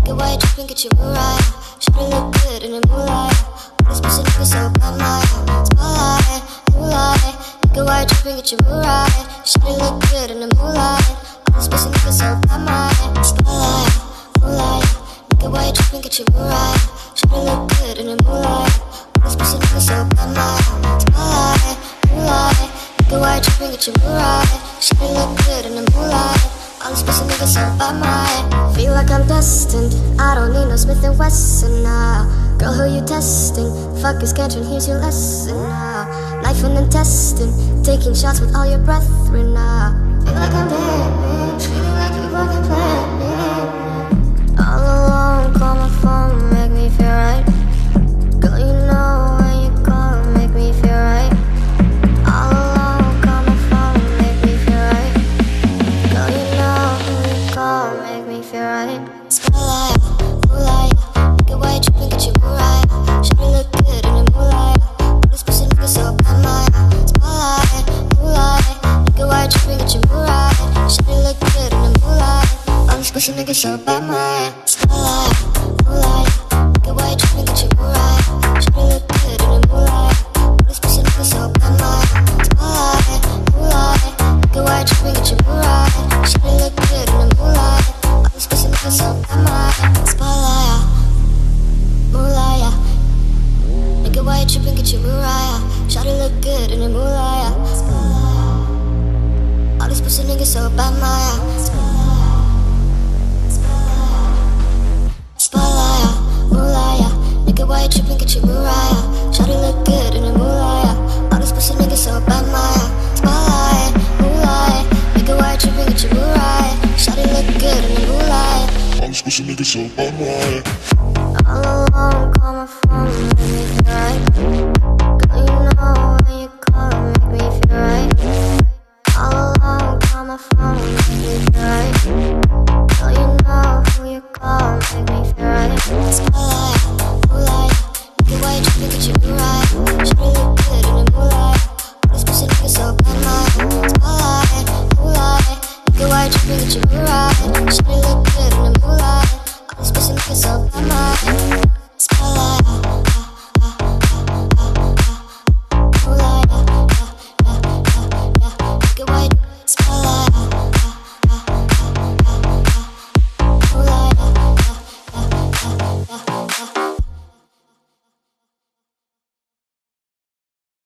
Get white, drip and get your Mariah. Should've look good in the moonlight. All these pussy niggas so bad, my spotlight, moonlight. Get white, drip and get your Mariah. Should've look good in the moonlight. All these pussy niggas so bad, my spotlight, moonlight. Get white, drip and get your Mariah. Should've look good in the moonlight. All these pussy niggas so bad, my spotlight, moonlight. Get white, drip and get your Mariah. Should've look good in the moonlight. All these pussy niggas so bad, my feel like I'm destined. I don't need no Smith & Wesson now. Girl, who you testing? Fuck your schedule, here's your lesson now. Life and intestine, taking shots with all your brethren now. Feel like I'm dead, feeling like you fucking planned it. All alone, call my phone, make me feel right. Girl, you know when you call, make me feel right. All alone, call my phone, make me feel right. Girl, you know when you call, make me feel right. Spotlight, moonlight, get white, drip and get your Mariah. Should've look good in the moonlight. All these pussy niggas so bad, my spotlight, moonlight, get white, drip and get your Mariah. Should've look good in the moonlight. All these pussy niggas so bad, my spotlight, moonlight, get white, drip and get your Mariah. Should've look good in the moonlight. All these pussy niggas so bad, my spotlight, moonlight, get white, drip and get your Mariah. Should've look good in the moonlight. All these pussy niggas so bad, my spotlight, moonlight. Nigga, why you trippin', get your Mariah. Shawty look good in the moonlight. All these pussy niggas so bad, Maya. Spotlight, moonlight. Nigga, why you trippin', get your Mariah. Shawty look good in the moonlight. All these pussy niggas so bad, Maya. Spotlight, moonlight. Nigga, why you trippin', get your Mariah. Shawty look good in the moonlight. All these pussy niggas so bad, Maya. All alone, call my phone, make me feel right. Girl, you know when you call, make me feel right. All alone, call my phone.